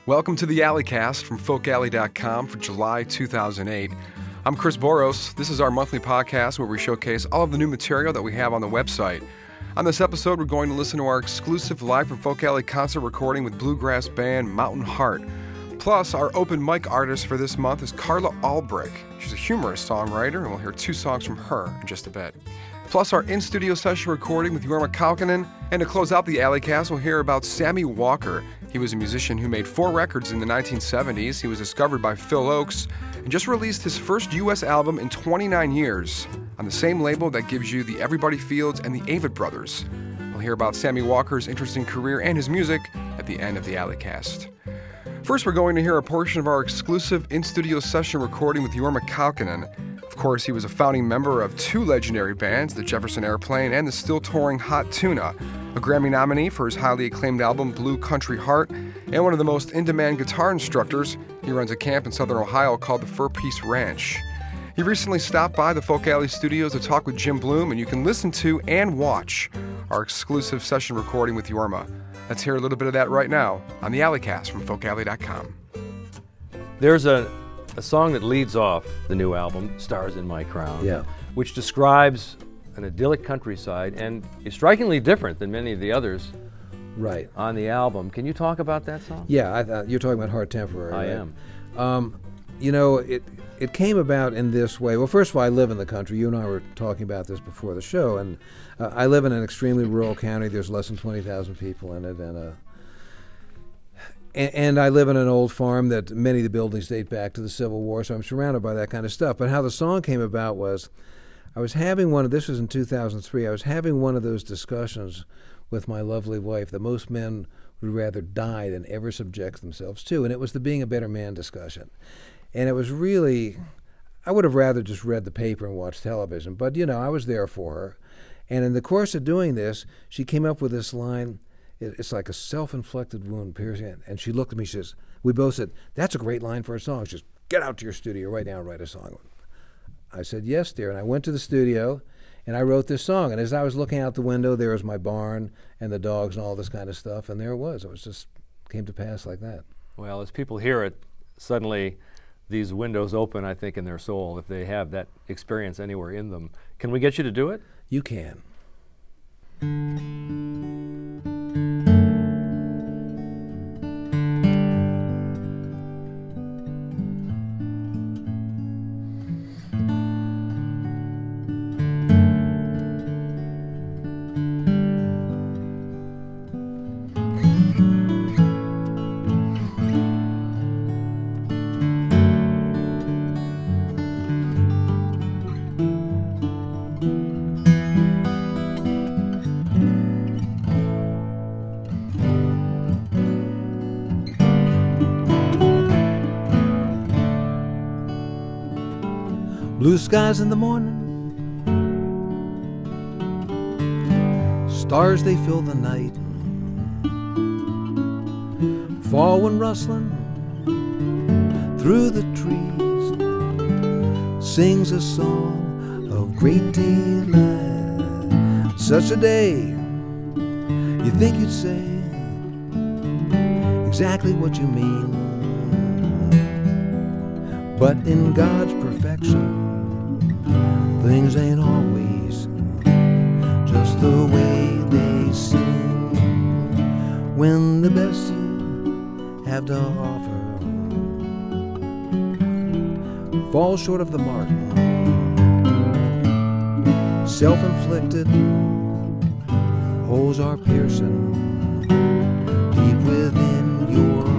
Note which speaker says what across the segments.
Speaker 1: Welcome to the Alleycast from folkalley.com for July 2008. I'm Chris Boros. This is our monthly podcast where we showcase all of the new material that we have on the website. On this episode, we're going to listen to our exclusive Live from Folk Alley concert recording with bluegrass band Mountain Heart. Plus, our open mic artist for this month is Carla Albrick. She's a humorous songwriter, and we'll hear 2 songs from her in just a bit. Plus, our in-studio session recording with Jorma Kaukonen. And to close out the Alleycast, we'll hear about Sammy Walker. He was a musician who made 4 records in the 1970s. He was discovered by Phil Ochs and just released his first U.S. album in 29 years on the same label that gives you the Everybody Fields and the Avett Brothers. We'll hear about Sammy Walker's interesting career and his music at the end of the Alleycast. First, we're going to hear a portion of our exclusive in-studio session recording with Jorma Kaukonen. Of course, he was a founding member of 2 legendary bands, the Jefferson Airplane and the still-touring Hot Tuna, a Grammy nominee for his highly acclaimed album Blue Country Heart, and one of the most in-demand guitar instructors. He runs a camp in southern Ohio called the Fur Peace Ranch. He recently stopped by the Folk Alley Studios to talk with Jim Bloom, and you can listen to and watch our exclusive session recording with Jorma. Let's hear a little bit of that right now on the Alleycast from folkalley.com.
Speaker 2: There's a song that leads off the new album, Stars in My Crown, which describes an idyllic countryside and is strikingly different than many of the others on the album. Can you talk about that song?
Speaker 3: Yeah, you're talking about Heart Temporary.
Speaker 2: I
Speaker 3: am. It came about in this way. Well, first of all, I live in the country. You and I were talking about this before the show, and I live in an extremely rural county. There's less than 20,000 people in it, and I live in an old farm that many of the buildings date back to the Civil War, so I'm surrounded by that kind of stuff. But how the song came about was I was having this was in 2003, I was having one of those discussions with my lovely wife that most men would rather die than ever subject themselves to, and it was the being a better man discussion. And it was really, I would have rather just read the paper and watched television, but I was there for her. And in the course of doing this, she came up with this line. It's like a self-inflicted wound piercing. And she looked at me, we both said, that's a great line for a song. She says, get out to your studio right now and write a song. I said, yes, dear. And I went to the studio and I wrote this song. And as I was looking out the window, there was my barn and the dogs and all this kind of stuff. And there it was. It was just came to pass like that.
Speaker 2: Well, as people hear it, suddenly these windows open, I think, in their soul, if they have that experience anywhere in them. Can we get you to do it?
Speaker 3: You can. Blue skies in the morning, stars they fill the night, fall wind rustling through the trees, sings a song of great delight. Such a day, you think you'd say exactly what you mean, but in God's perfection, things ain't always just the way they seem. When the best you have to offer falls short of the mark, self-inflicted holes are piercing deep within your heart.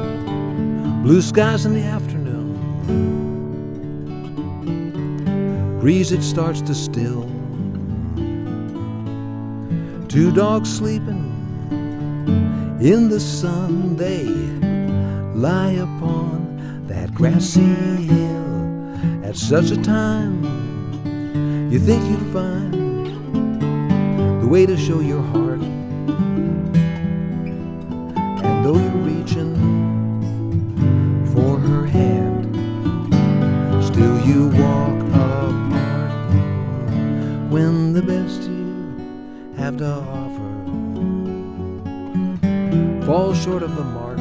Speaker 3: Blue skies in the afternoon, breeze it starts to still. Two dogs sleeping in the sun, they lie upon that grassy hill. At such a time, you think you'd find the way to show your heart. And though you're reaching for her hand, still you walk apart when the best you have to offer falls short of the mark.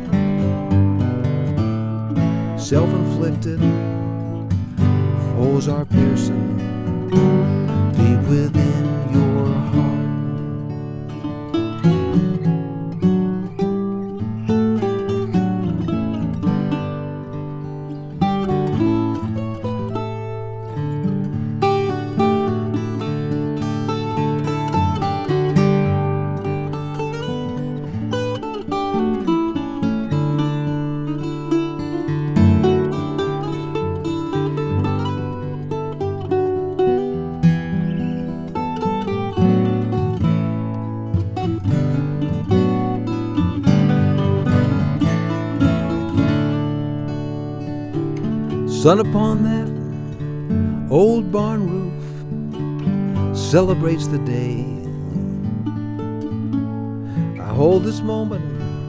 Speaker 3: Self-inflicted holes are piercing deep within your heart. Sun upon that old barn roof celebrates the day. I hold this moment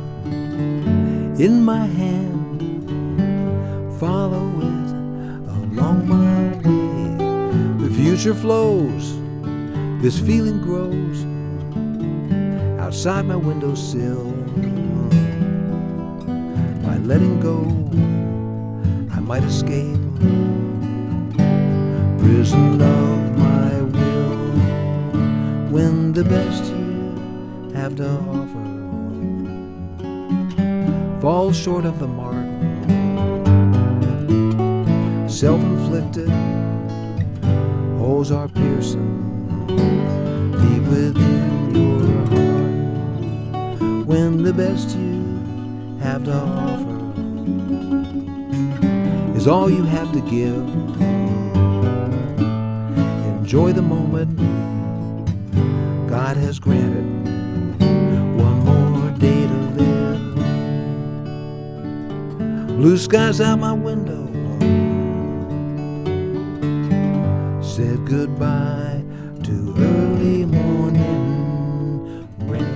Speaker 3: in my hand, follow it along my way. The future flows, this feeling grows outside my windowsill. By letting go, I might escape prison of my will when the best you have to offer falls short of the mark. Self-inflicted holes are piercing deep within your heart when the best you have to offer is all you have to give. Enjoy the moment God has granted, one more day to live. Blue skies out my window said goodbye to early morning rain.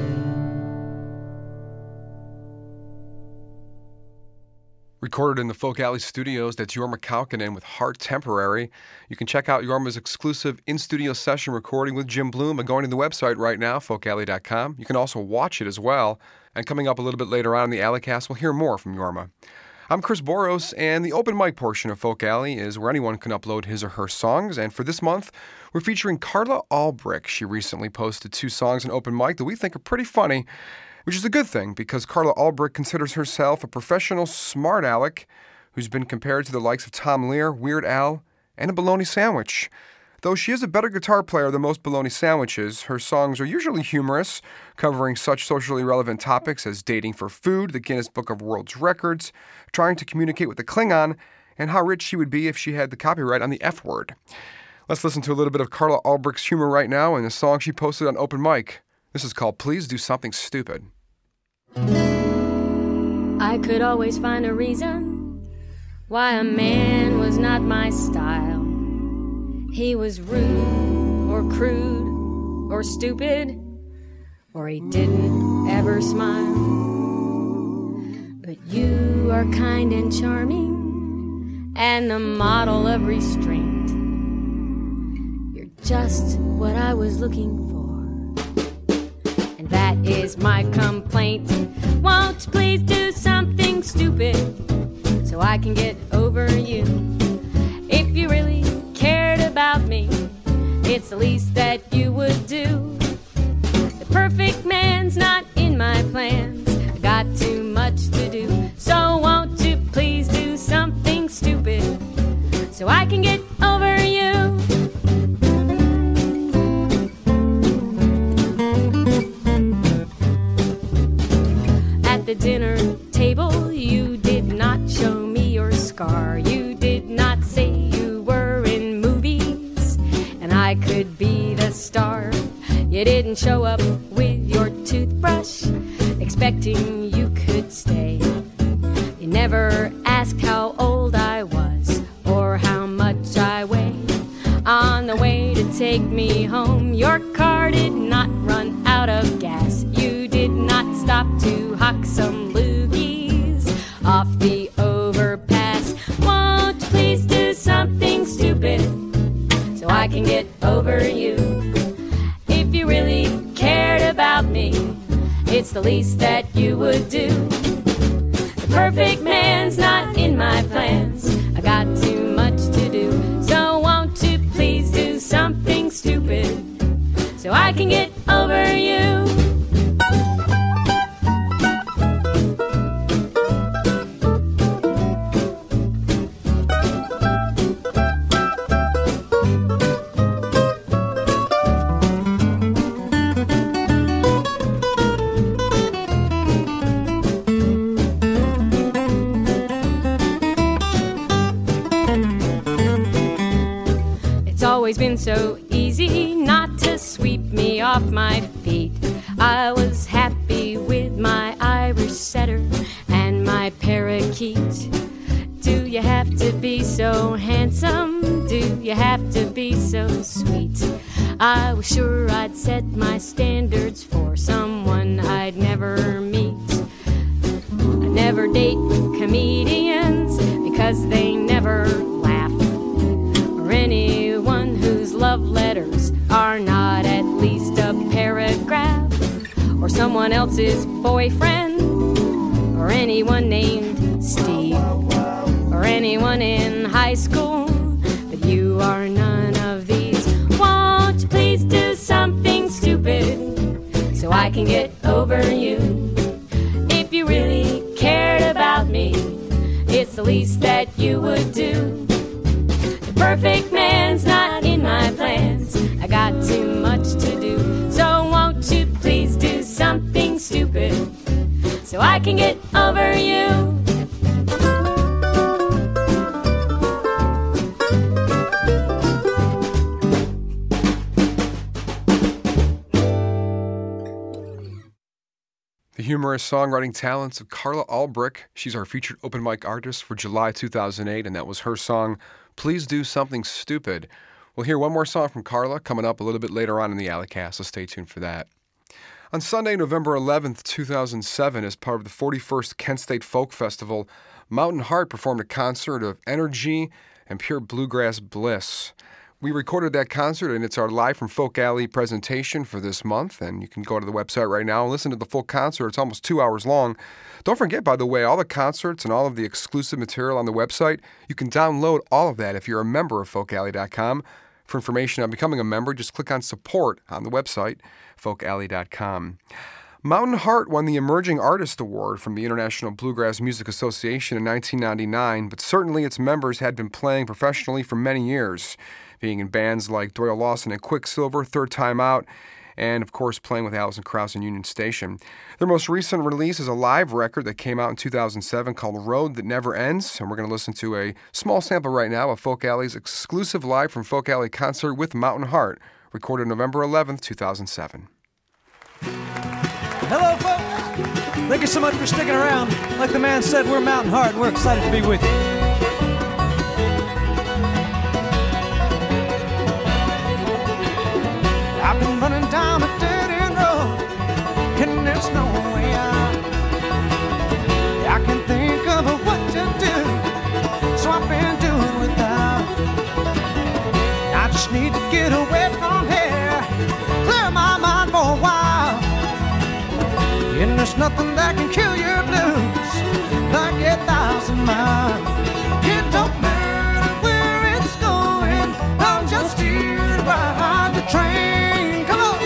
Speaker 1: Recorded in the Folk Alley Studios, that's Jorma Kaukonen with Heart Temporary. You can check out Jorma's exclusive in-studio session recording with Jim Bloom by going to the website right now, folkalley.com. You can also watch it as well. And coming up a little bit later on in the Alleycast, we'll hear more from Jorma. I'm Chris Boros, and the open mic portion of Folk Alley is where anyone can upload his or her songs. And for this month, we're featuring Carla Albrick. She recently posted 2 songs on open mic that we think are pretty funny, which is a good thing because Carla Albrick considers herself a professional smart aleck who's been compared to the likes of Tom Lear, Weird Al, and a bologna sandwich. Though she is a better guitar player than most bologna sandwiches, her songs are usually humorous, covering such socially relevant topics as dating for food, the Guinness Book of World Records, trying to communicate with the Klingon, and how rich she would be if she had the copyright on the F word. Let's listen to a little bit of Carla Albrick's humor right now in a song she posted on open mic. This is called Please Do Something Stupid.
Speaker 4: I could always find a reason why a man was not my style. He was rude or crude or stupid, or he didn't ever smile. But you are kind and charming and the model of restraint. You're just what I was looking for, and that is my complaint. Won't you please do something stupid so I can get over you? If you really cared about me, it's the least that you would do. The perfect man's not in my plans, I got too much to do. So won't you please do something stupid so I can get over you? At the dinner table, you did not show me your scar. You did not say you were in movies. You didn't show up with your toothbrush, expecting you could stay. You never asked how old I was or how much I weighed. On the way to take me home, your car did not run out of gas. You did not stop to hawk some loogies off the overpass. Won't you please do something stupid so I can get over you? If you really cared about me, it's the least that you would do. The perfect man's not in my plans. I got too much to do. So won't you please do something stupid so I can get over you? Always been so easy not to sweep me off my feet. I was happy with my Irish setter and my parakeet. Do you have to be so handsome? Do you have to be so sweet? I was sure I'd set my standards for someone I'd never meet. I never date comedians because they never laugh, or anyone whose love letters are not at least a paragraph, or someone else's boyfriend, or anyone named Steve, or anyone in high school. But you are none of these. Won't you please do something stupid so I can get over you? If you really cared about me, it's the least that you would do. The perfect man's not in my plans. I got too much to do. So won't you please do something stupid so I can get over you?
Speaker 1: The humorous songwriting talents of Carla Ulbrich. She's our featured open mic artist for July 2008, and that was her song, Please Do Something Stupid. We'll hear one more song from Carla coming up a little bit later on in the Alleycast, so stay tuned for that. On Sunday, November 11th, 2007, as part of the 41st Kent State Folk Festival, Mountain Heart performed a concert of energy and pure bluegrass bliss. We recorded that concert, and it's our Live from Folk Alley presentation for this month, and you can go to the website right now and listen to the full concert. It's almost 2 hours long. Don't forget, by the way, all the concerts and all of the exclusive material on the website, you can download all of that if you're a member of folkalley.com. For information on becoming a member, just click on support on the website, folkalley.com. Mountain Heart won the Emerging Artist Award from the International Bluegrass Music Association in 1999, but certainly its members had been playing professionally for many years, being in bands like Doyle Lawson and Quicksilver, Third Time Out, and of course playing with Alison Krauss and Union Station. Their most recent release is a live record that came out in 2007 called Road That Never Ends, and we're going to listen to a small sample right now of Folk Alley's exclusive Live from Folk Alley concert with Mountain Heart, recorded November 11th, 2007.
Speaker 5: Hello, folks. Thank you so much for sticking around. Like the man said, we're Mountain Heart, and we're excited to be with you. I've been running down a dead-end road, and there's no way out. I can't think of what to do, so I've been doing without. I just need to get away from here, clear my mind for a while. And there's nothing that can kill your blues like 1,000 miles. It don't matter where it's going, I'm just here to ride the train. Come on!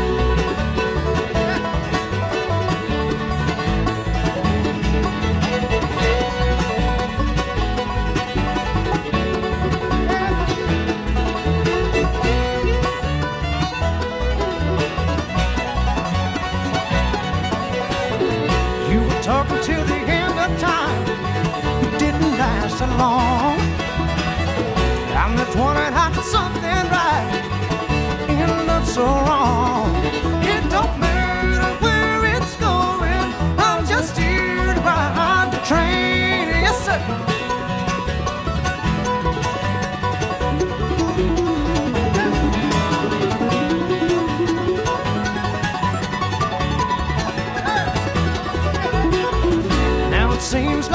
Speaker 5: You were talking till the end of time. It didn't last so long. I'm just wondering how something right and not so wrong.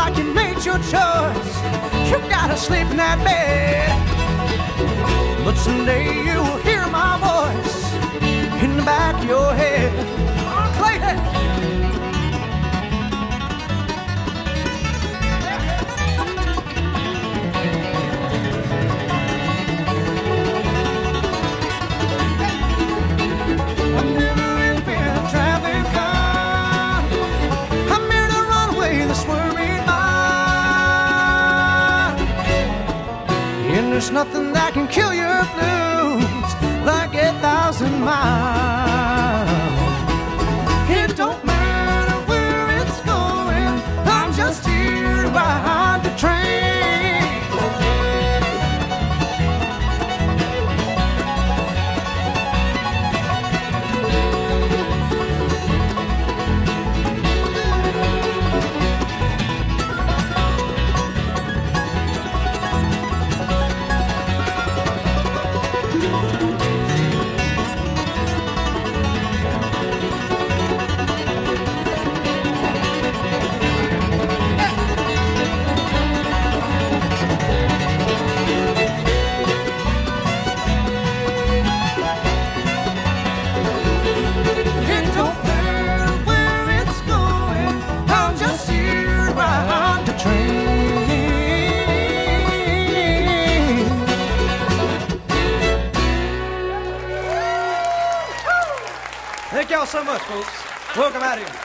Speaker 5: like you made your choice. You gotta sleep in that bed. But someday you will hear my voice in the back of your head. Oh, Clayton! I've never really been a traveling car. I'm here to run away this worried mind. And there's nothing that can kill your blues like 1,000 miles. It don't matter where it's going, I'm just here to ride the train. Thank y'all so much, folks. Welcome out here.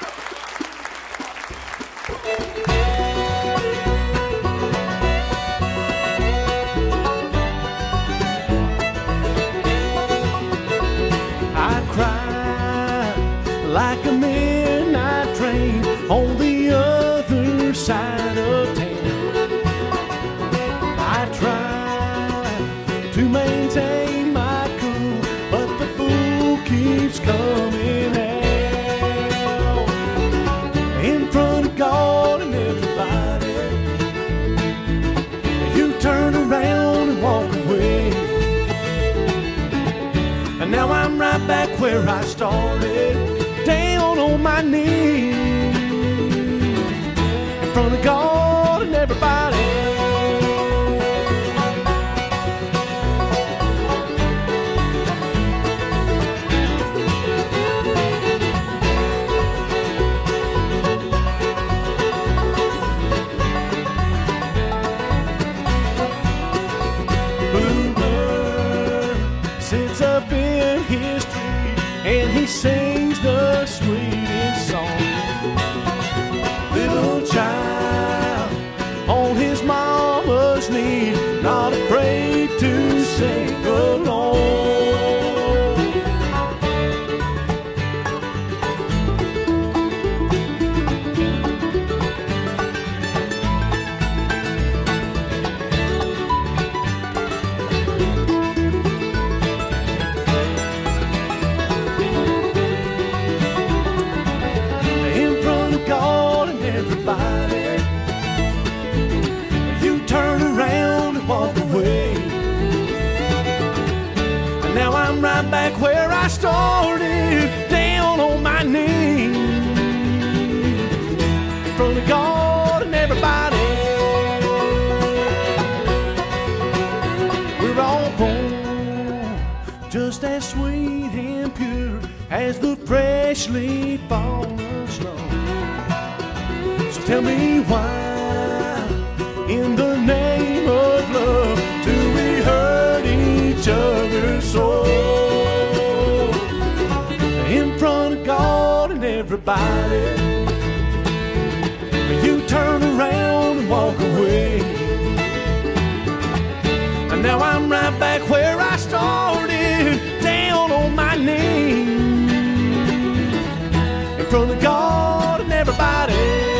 Speaker 5: I cried like a midnight train on the other side of town. I tried to maintain my cool, but the fool keeps coming out. In front of God and everybody, you turn around and walk away. And now I'm right back where I started, down on my knees, in front of God and everybody. Sits up in his tree and he sings the sweetest song. Little child on his mama's knee, not afraid to sing along. God and everybody, you turn around and walk away. And now I'm right back where I started, down on my knees, in front of God and everybody. We're all born just as sweet and pure as the freshly fallen snow. So tell me why, in the name of love, do we hurt each other so? In front of God and everybody, you turn around and walk away. And now I'm right back where I started, down on my knees, in front of God and everybody.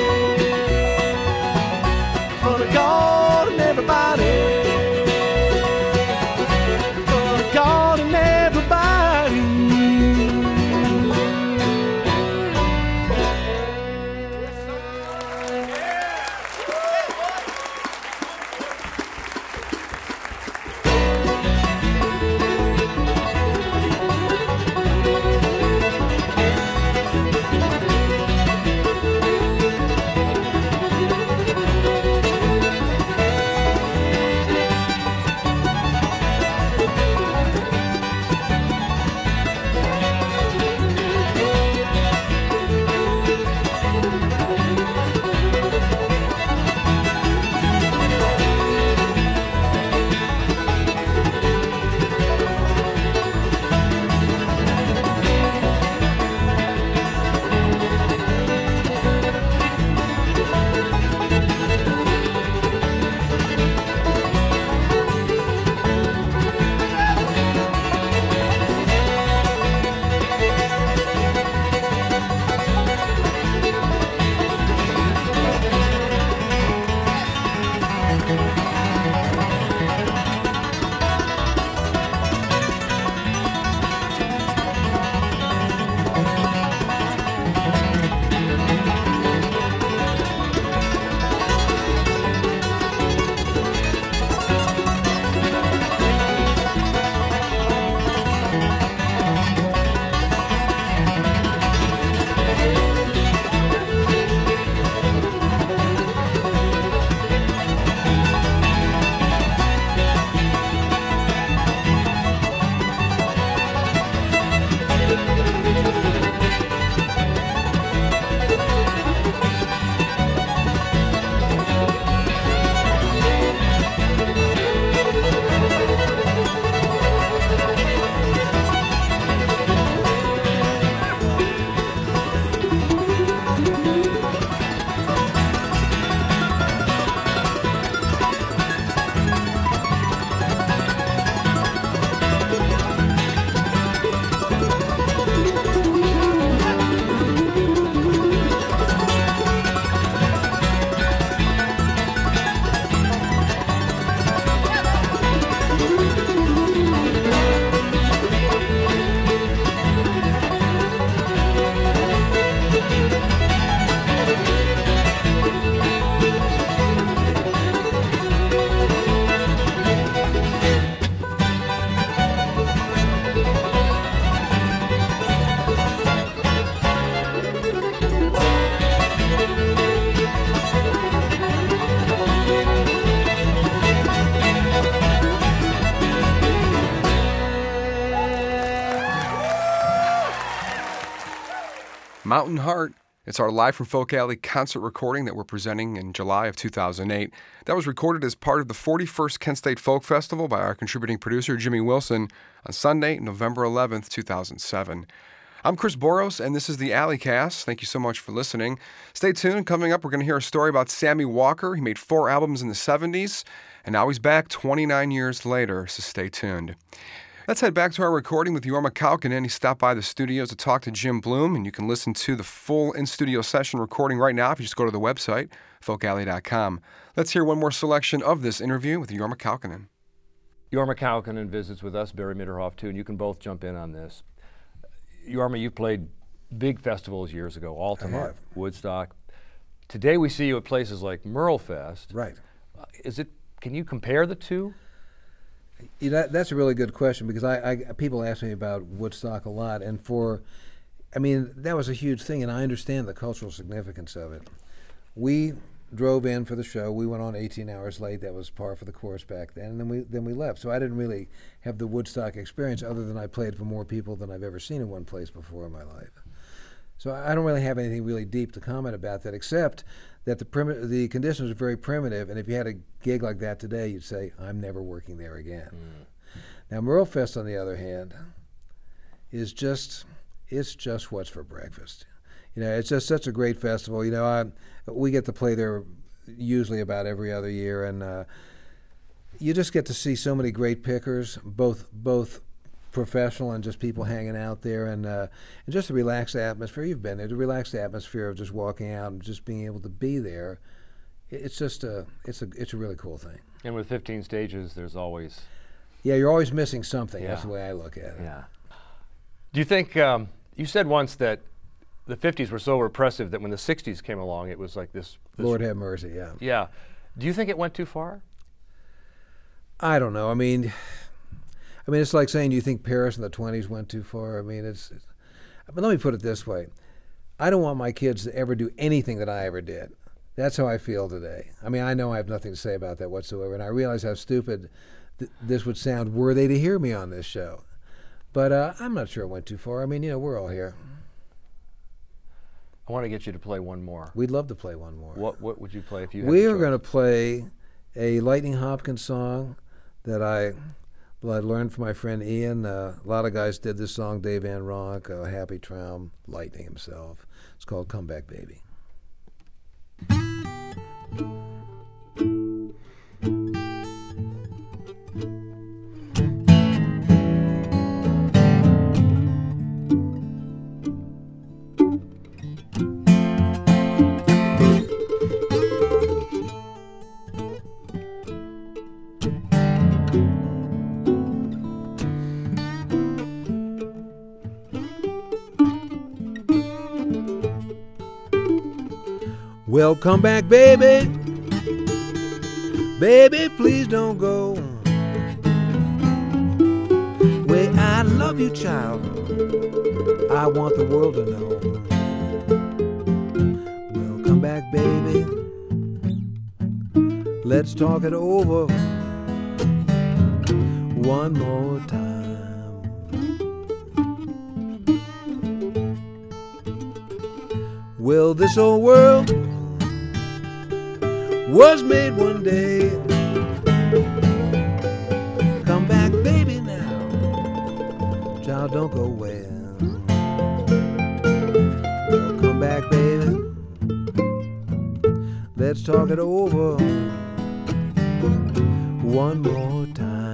Speaker 5: God and everybody, God and everybody.
Speaker 1: Mountain Heart. It's our Live from Folk Alley concert recording that we're presenting in July of 2008. That was recorded as part of the 41st Kent State Folk Festival by our contributing producer, Jimmy Wilson, on Sunday, November 11th, 2007. I'm Chris Boros, and this is the Alleycast. Thank you so much for listening. Stay tuned. Coming up, we're going to hear a story about Sammy Walker. He made 4 albums in the 70s, and now he's back 29 years later, so stay tuned. Let's head back to our recording with Jorma Kaukonen. He stopped by the studio to talk to Jim Bloom, and you can listen to the full in-studio session recording right now if you just go to the website, folkalley.com. Let's hear one more selection of this interview with Jorma Kaukonen.
Speaker 2: Jorma Kaukonen visits with us, Barry Mitterhoff, too, and you can both jump in on this. Jorma, you played big festivals years ago, Altamont, Woodstock. Today we see you at places like Merlefest.
Speaker 3: Right.
Speaker 2: Can you compare the two?
Speaker 3: That's a really good question, because people ask me about Woodstock a lot, and that was a huge thing, and I understand the cultural significance of it. We drove in for the show. We went on 18 hours late. That was par for the course back then, and then we left. So I didn't really have the Woodstock experience, other than I played for more people than I've ever seen in one place before in my life. So I don't really have anything really deep to comment about that, except that the conditions are very primitive, and if you had a gig like that today, you'd say, I'm never working there again. Now, Merlefest, on the other hand, it's just what's for breakfast. It's just such a great festival. We get to play there usually about every other year, and you just get to see so many great pickers, both professional and just people hanging out there, and just the relaxed atmosphere. You've been there, the relaxed atmosphere of just walking out and just being able to be there. It's just it's a really cool thing.
Speaker 2: And with 15 stages, there's always...
Speaker 3: Yeah, you're always missing something.
Speaker 2: Yeah.
Speaker 3: That's the way I look at it.
Speaker 2: Yeah. Do you think, you said once that the 50s were so repressive that when the 60s came along, it was like this
Speaker 3: Lord have mercy, yeah.
Speaker 2: Yeah. Do you think it went too far?
Speaker 3: I don't know. I mean, it's like saying, do you think Paris in the 20s went too far? But let me put it this way. I don't want my kids to ever do anything that I ever did. That's how I feel today. I know I have nothing to say about that whatsoever, and I realize how stupid this would sound were they to hear me on this show. But I'm not sure it went too far. We're all here.
Speaker 2: I want to get you to play one more.
Speaker 3: We'd love to play one more.
Speaker 2: What would you play if you had
Speaker 3: We are going to play a Lightning Hopkins song that I learned from my friend Ian. A lot of guys did this song, Dave Van Ronk, Happy Traum, Lightning himself. It's called Come Back Baby. Well, come back, baby. Baby, please don't go. Way I love you, child. I want the world to know. Well, come back, baby. Let's talk it over one more time. Well, this old world was made one day. Come back, baby, now. Child, don't go away. Well, come back, baby. Let's talk it over one more time.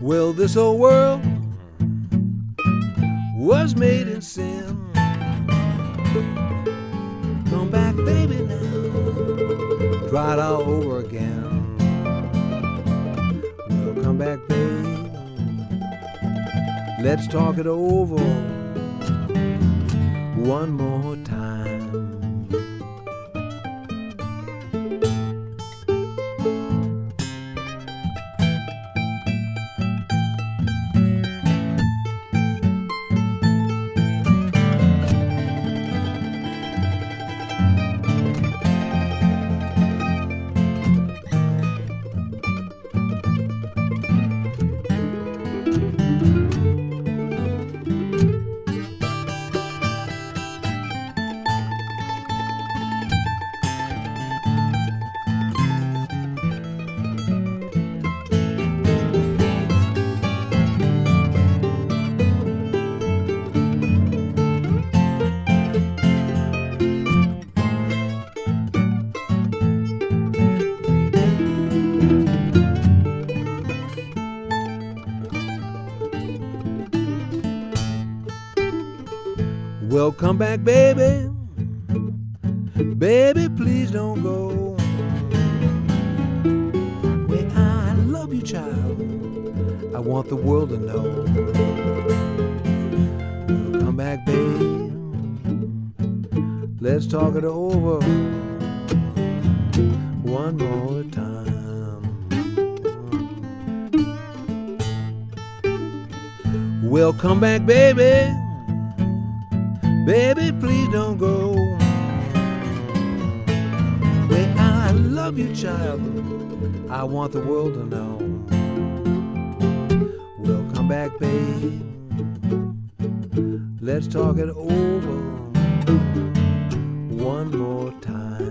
Speaker 3: Well, this old world was made in sin. Come back, baby, now. Try it all over again. Well, come back, baby. Let's talk it over one more time. Well, come back, baby. Baby, please don't go. Well, I love you, child. I want the world to know. Well, come back, baby. Let's talk it over one more time. Well, come back, baby. Baby, please don't go. Well, I love you, child. I want the world to know. Well, come back, babe. Let's talk it over one more time.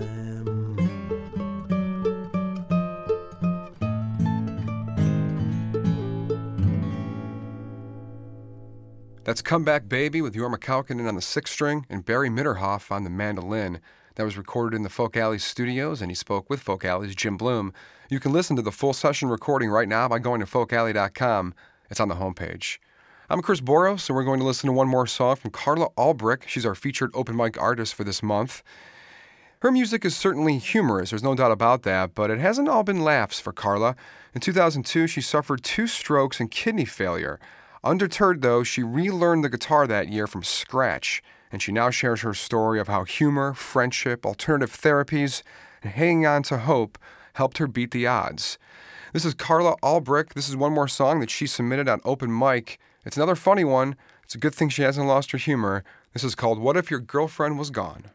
Speaker 1: That's Come Back Baby with Jorma Kaukonen on the sixth string and Barry Mitterhoff on the mandolin. That was recorded in the Folk Alley studios, and he spoke with Folk Alley's Jim Bloom. You can listen to the full session recording right now by going to folkalley.com. It's on the homepage. I'm Chris Boros, and we're going to listen to one more song from Carla Albrick. She's our featured open mic artist for this month. Her music is certainly humorous, there's no doubt about that, but it hasn't all been laughs for Carla. In 2002, she suffered 2 strokes and kidney failure. Undeterred, though, she relearned the guitar that year from scratch, and she now shares her story of how humor, friendship, alternative therapies, and hanging on to hope helped her beat the odds. This is Carla Albrick. This is one more song that she submitted on Open Mic. It's another funny one. It's a good thing she hasn't lost her humor. This is called What If Your Girlfriend Was Gone?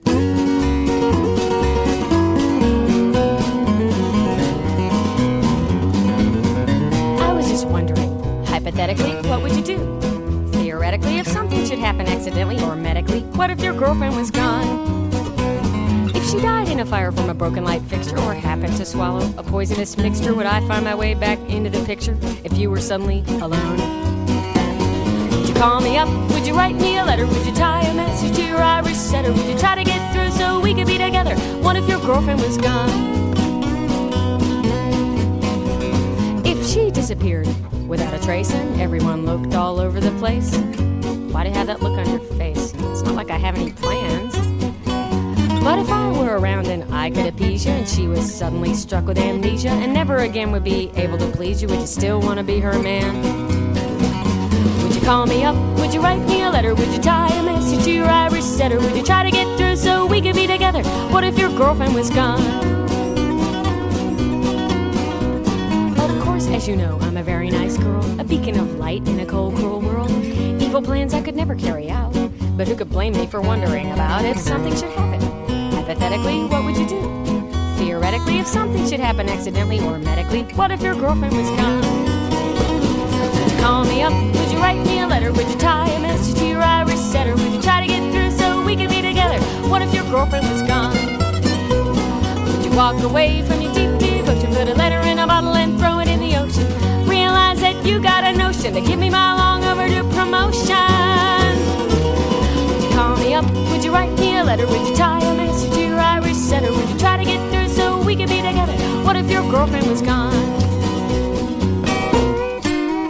Speaker 4: I was just wondering, hypothetically, what would you do? Theoretically, if something should happen accidentally or medically, what if your girlfriend was gone? If she died in a fire from a broken light fixture or happened to swallow a poisonous mixture, would I find my way back into the picture if you were suddenly alone? Would you call me up? Would you write me a letter? Would you tie a message to your Irish setter? Would you try to get through so we could be together? What if your girlfriend was gone? If she disappeared without a trace and everyone looked all over the place, why'd you have that look on your face? It's not like I have any plans. But if I were around and I could appease you and she was suddenly struck with amnesia and never again would be able to please you, would you still want to be her man? Would you call me up? Would you write me a letter? Would you tie a message to your Irish setter? Would you try to get through so we could be together? What if your girlfriend was gone? Of course, as you know, I'm a very nice girl, a beacon of light in a cold, cruel world. Evil plans I could never carry out, but who could blame me for wondering about if something should happen? Hypothetically, what would you do? Theoretically, if something should happen accidentally or medically, what if your girlfriend was gone? Would you call me up? Would you write me a letter? Would you tie a message to your Irish setter? Would you try to get through so we could be together? What if your girlfriend was gone? Would you walk away from your deep devotion, put a letter in a bottle and throw it in the ocean? Realize that you got a notion to give me my long overdue promotion. Would you call me up? Would you write me a letter? Would you tie a message to your Irish setter? Would you try to get through so we could be together? What if your girlfriend was gone?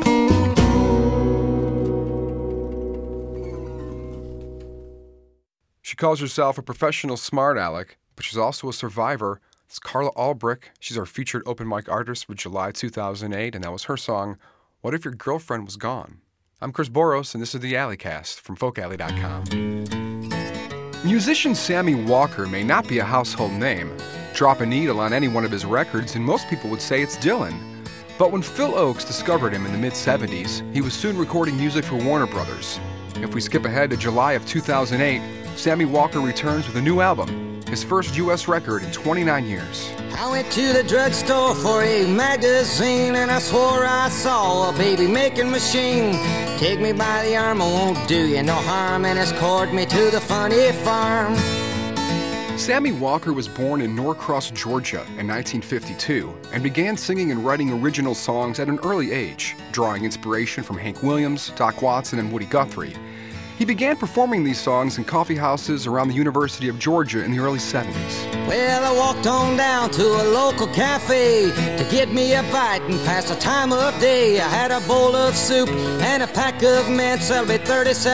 Speaker 1: calls herself a professional smart aleck, but she's also a survivor. It's Carla Albrick. She's our featured open mic artist for July 2008, and that was her song, What If Your Girlfriend Was Gone? I'm Chris Boros, and this is the Alleycast from FolkAlley.com. Musician Sammy Walker may not be a household name. Drop a needle on any one of his records, and most people would say it's Dylan. But when Phil Ochs discovered him in the mid-'70s, he was soon recording music for Warner Brothers. If we skip ahead to July of 2008, Sammy Walker returns with a new album, his first U.S. record in 29 years.
Speaker 6: I went to the drugstore for a magazine, and I swore I saw a baby-making machine. Take me by the arm, I won't do you no harm, and escort me to the funny farm.
Speaker 1: Sammy Walker was born in Norcross, Georgia in 1952 and began singing and writing original songs at an early age, drawing inspiration from Hank Williams, Doc Watson, and Woody Guthrie. He began performing these songs in coffee houses around the University of Georgia in the early 70s.
Speaker 6: Well, I walked on down to a local cafe to get me a bite and pass the time of day. I had a bowl of soup and a pack of mints. That'll be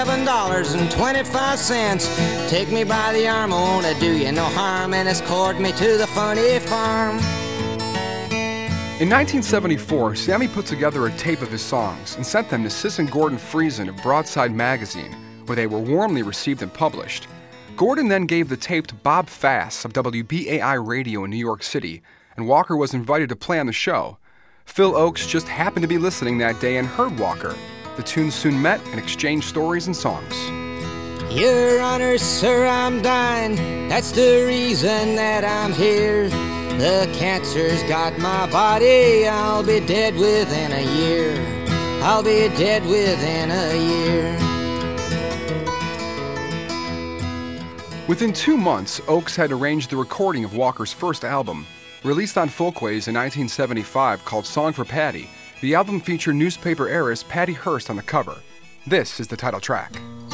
Speaker 6: $37.25. Take me by the arm, I won't do you no harm, and escort me to the funny farm.
Speaker 1: In 1974, Sammy put together a tape of his songs and sent them to Sis and Gordon Friesen of Broadside Magazine, where they were warmly received and published. Gordon then gave the tape to Bob Fass of WBAI Radio in New York City, and Walker was invited to play on the show. Phil Ochs just happened to be listening that day and heard Walker. The two soon met and exchanged stories and songs.
Speaker 6: Your Honor, sir, I'm dying. That's the reason that I'm here. The cancer's got my body. I'll be dead within a year. I'll be dead within a year.
Speaker 1: Within 2 months, Ochs had arranged the recording of Walker's first album. Released on Folkways in 1975 called Song for Patty, the album featured newspaper heiress Patty Hearst on the cover. This is the title track.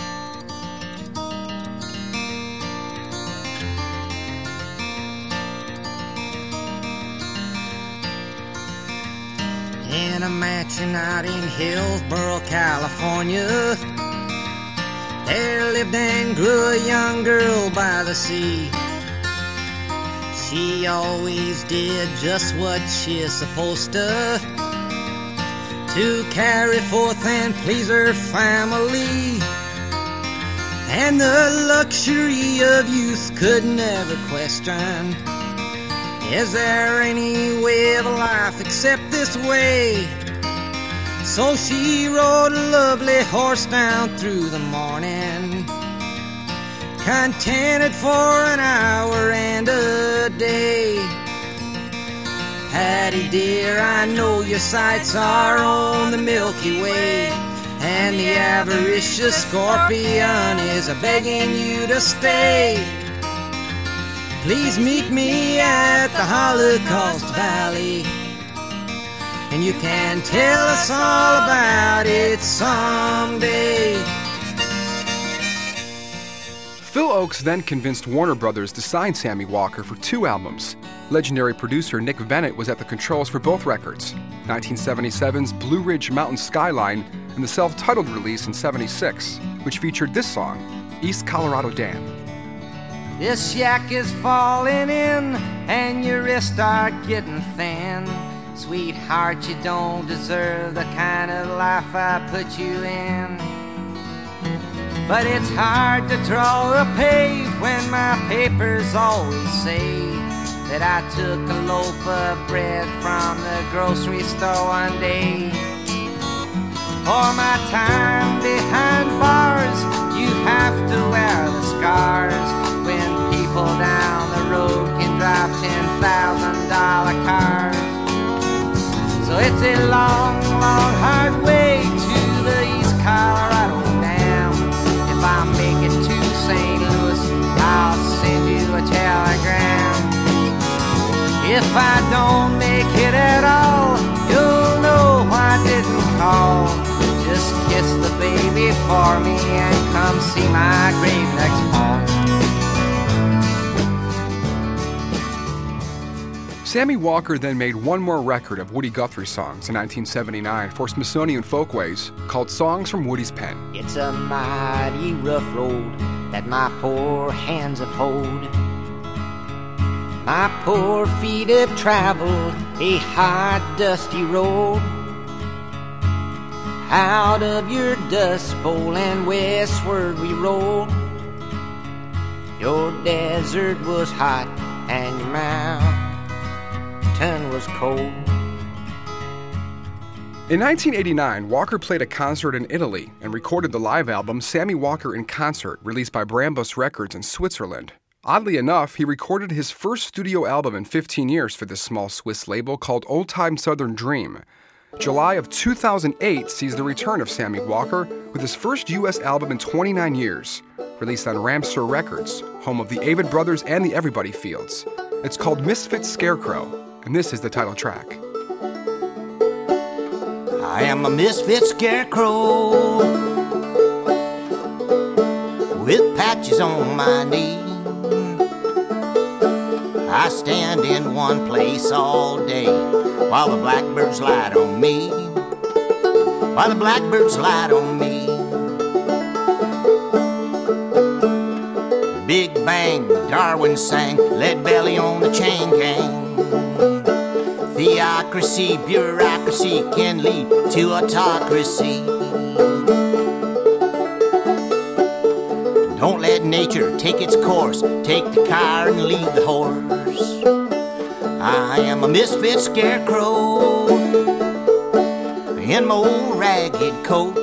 Speaker 6: In a mansion out in Hillsborough, California, there lived and grew a young girl by the sea. She always did just what she's supposed to carry forth and please her family. And the luxury of youth could never question, is there any way of life except this way? So she rode a lovely horse down through the morning, contented for an hour and a day. Patty dear, I know your sights are on the Milky Way, and the avaricious scorpion is a-begging you to stay. Please meet me at the Holocaust Valley, and you can tell us all about it someday.
Speaker 1: Phil Ochs then convinced Warner Brothers to sign Sammy Walker for 2 albums. Legendary producer Nick Bennett was at the controls for both records, 1977's Blue Ridge Mountain Skyline and the self-titled release in '76, which featured this song, East Colorado Dam.
Speaker 6: This yak is falling in, and your wrists are getting thin. Sweetheart, you don't deserve the kind of life I put you in. But it's hard to draw a page when my papers always say that I took a loaf of bread from the grocery store one day. For my time behind bars, you have to wear the scars when people down the road can drive $10,000 cars. So it's a long, long, hard way to the East Colorado Dam. If I make it to St. Louis, I'll send you a telegram. If I don't make it at all, you'll know I didn't call. Just kiss the baby for me and come see my grave next fall.
Speaker 1: Sammy Walker then made one more record of Woody Guthrie songs in 1979 for Smithsonian Folkways called Songs from Woody's Pen.
Speaker 6: It's a mighty rough road that my poor hands have hold. My poor feet have traveled a hot, dusty road out of your dust bowl and westward we roll. Your desert was hot and your mountain was cold.
Speaker 1: In 1989, Walker played a concert in Italy and recorded the live album Sammy Walker in Concert, released by Brambus Records in Switzerland. Oddly enough, he recorded his first studio album in 15 years for this small Swiss label called Old Time Southern Dream. July of 2008 sees the return of Sammy Walker with his first U.S. album in 29 years, released on Ramseur Records, home of the Avett Brothers and the Everybody Fields. It's called Misfit Scarecrow, and this is the title track.
Speaker 6: I am a misfit scarecrow with patches on my knee. I stand in one place all day while the blackbirds light on me. While the blackbirds light on me. Big bang, Darwin sang, lead belly on the chain gang. Theocracy, bureaucracy can lead to autocracy. Don't let nature take its course. Take the car and leave the horse. I am a misfit scarecrow in my old ragged coat.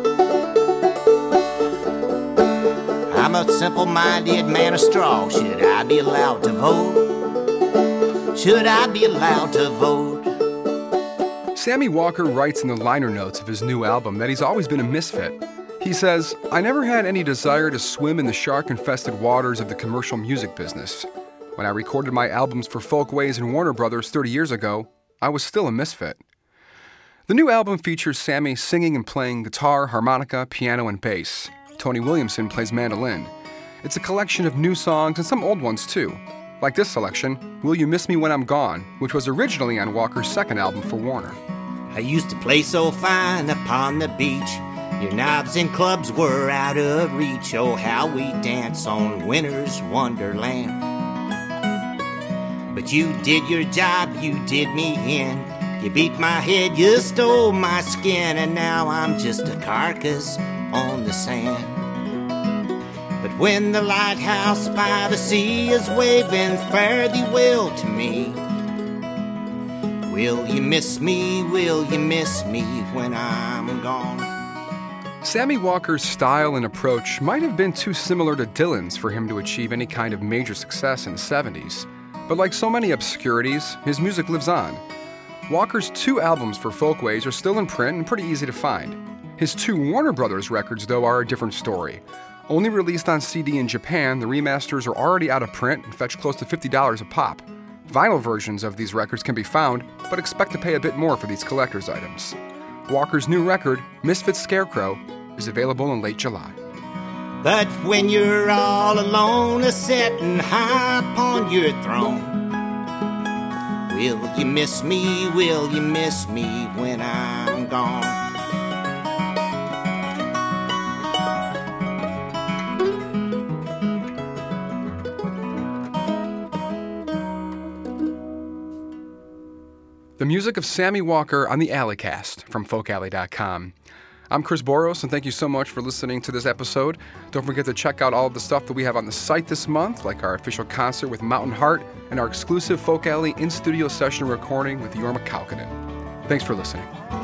Speaker 6: I'm a simple-minded man of straw. Should I be allowed to vote? Should I be allowed to vote?
Speaker 1: Sammy Walker writes in the liner notes of his new album that he's always been a misfit. He says, "I never had any desire to swim in the shark-infested waters of the commercial music business. When I recorded my albums for Folkways and Warner Brothers 30 years ago, I was still a misfit." The new album features Sammy singing and playing guitar, harmonica, piano, and bass. Tony Williamson plays mandolin. It's a collection of new songs and some old ones too, like this selection, Will You Miss Me When I'm Gone, which was originally on Walker's second album for Warner.
Speaker 6: I used to play so fine upon the beach. Your knobs and clubs were out of reach. Oh, how we dance on winter's wonderland. But you did your job, you did me in. You beat my head, you stole my skin, and now I'm just a carcass on the sand. But when the lighthouse by the sea is waving, fare thee well to me. Will you miss me when I'm gone?
Speaker 1: Sammy Walker's style and approach might have been too similar to Dylan's for him to achieve any kind of major success in the 70s. But like so many obscurities, his music lives on. Walker's 2 albums for Folkways are still in print and pretty easy to find. His 2 Warner Brothers records, though, are a different story. Only released on CD in Japan, the remasters are already out of print and fetch close to $50 a pop. Vinyl versions of these records can be found, but expect to pay a bit more for these collector's items. Walker's new record, Misfit Scarecrow, is available in late July.
Speaker 6: But when you're all alone, a-settin' high upon your throne, will you miss me when I'm gone?
Speaker 1: The music of Sammy Walker on the Alleycast from FolkAlley.com. I'm Chris Boros, and thank you so much for listening to this episode. Don't forget to check out all of the stuff that we have on the site this month, like our official concert with Mountain Heart and our exclusive Folk Alley in-studio session recording with Jorma Kaukonen. Thanks for listening.